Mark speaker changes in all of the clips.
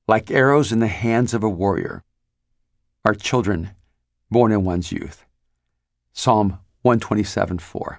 Speaker 1: Like arrows in the hands of a warrior are children born in one's youth. Psalm 127:4.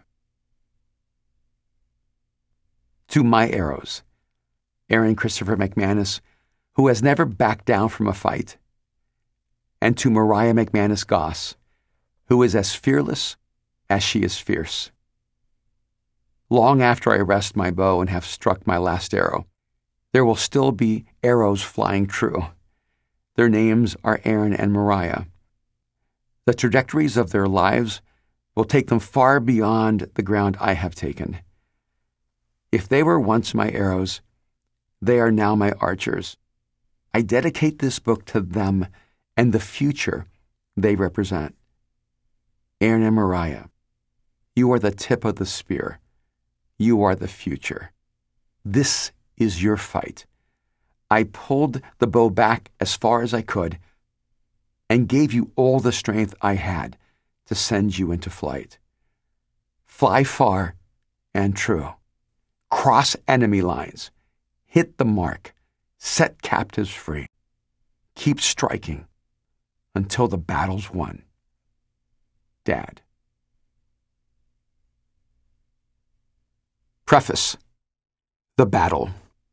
Speaker 1: To my arrows, Aaron Christopher McManus, who has never backed down from a fight, and to Mariah McManus Goss, who is as fearless as she is fierce. Long after I rest my bow and have struck my last arrow, there will still be arrows flying true. Their names are Aaron and Mariah. The trajectories of their lives will take them far beyond the ground I have taken. If they were once my arrows, they are now my archers. I dedicate this book to them and the future they represent. Aaron and Mariah, you are the tip of the spear. You are the future. This is your fight. I pulled the bow back as far as I could and gave you all the strength I had to send you into flight. Fly far and true. Cross enemy lines. Hit the mark. Set captives free. Keep striking until the battle's won. Dad. Preface. The Battle.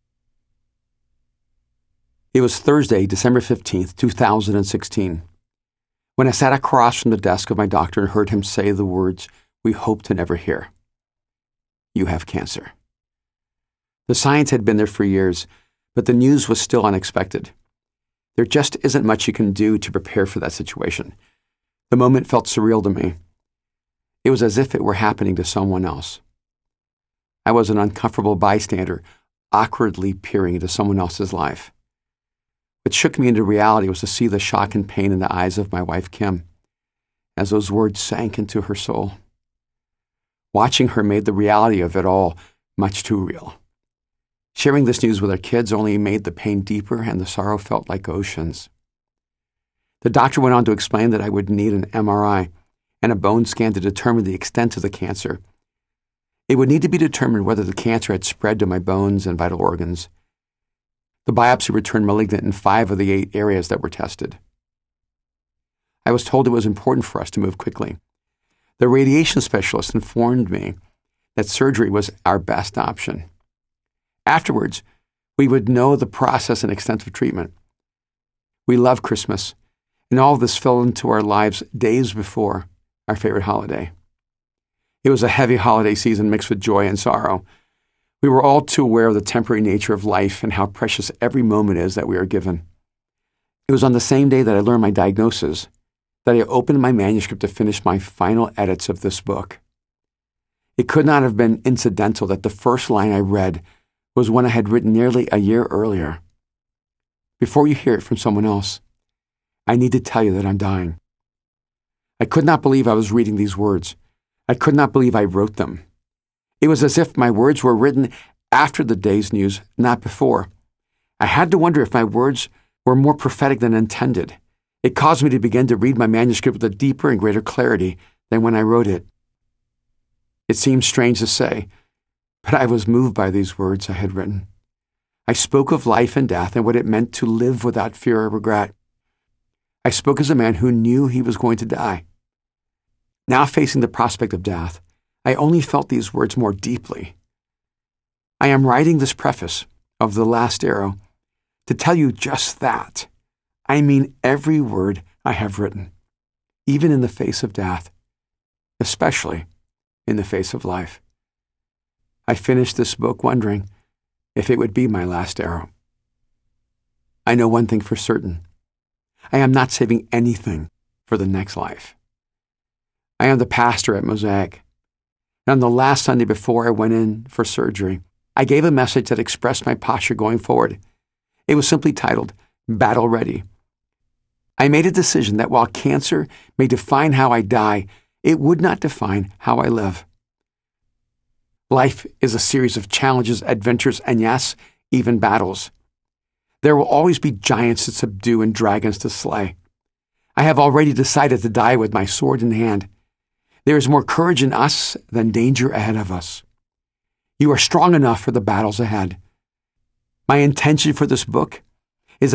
Speaker 1: It was Thursday, December 15th, 2016, when I sat across from the desk of my doctor and heard him say the words we hope to never hear. You have cancer. The science had been there for years, but the news was still unexpected. There just isn't much you can do to prepare for that situation. The moment felt surreal to me. It was as if it were happening to someone else. I was an uncomfortable bystander, awkwardly peering into someone else's life. What shook me into reality was to see the shock and pain in the eyes of my wife, Kim, as those words sank into her soul. Watching her made the reality of it all much too real. Sharing this news with our kids only made the pain deeper and the sorrow felt like oceans. The doctor went on to explain that I would need an MRI and a bone scan to determine the extent of the cancer. It would need to be determined whether the cancer had spread to my bones and vital organs. The biopsy returned malignant in 5 of the 8 areas that were tested. I was told it was important for us to move quickly. The radiation specialist informed me that surgery was our best option. Afterwards, we would know the process and extent of treatment. We love Christmas, and all of this fell into our lives days before our favorite holiday. It was a heavy holiday season mixed with joy and sorrow. We were all too aware of the temporary nature of life and how precious every moment is that we are given. It was on the same day that I learned my diagnosis that I opened my manuscript to finish my final edits of this book. It could not have been incidental that the first line I read was one I had written nearly a year earlier. Before you hear it from someone else, I need to tell you that I'm dying. I could not believe I was reading these words. I could not believe I wrote them. It was as if my words were written after the day's news, not before. I had to wonder if my words were more prophetic than intended. It caused me to begin to read my manuscript with a deeper and greater clarity than when I wrote it. It seems strange to say, but I was moved by these words I had written. I spoke of life and death and what it meant to live without fear or regret. I spoke as a man who knew he was going to die. Now facing the prospect of death, I only felt these words more deeply. I am writing this preface of The Last Arrow to tell you just that. I mean every word I have written, even in the face of death, especially in the face of life. I finished this book wondering if it would be my last arrow. I know one thing for certain. I am not saving anything for the next life. I am the pastor at Mosaic. And on the last Sunday before I went in for surgery, I gave a message that expressed my posture going forward. It was simply titled, Battle Ready. I made a decision that while cancer may define how I die, it would not define how I live. Life is a series of challenges, adventures, and yes, even battles. There will always be giants to subdue and dragons to slay. I have already decided to die with my sword in hand. There is more courage in us than danger ahead of us. You are strong enough for the battles ahead. My intention for this book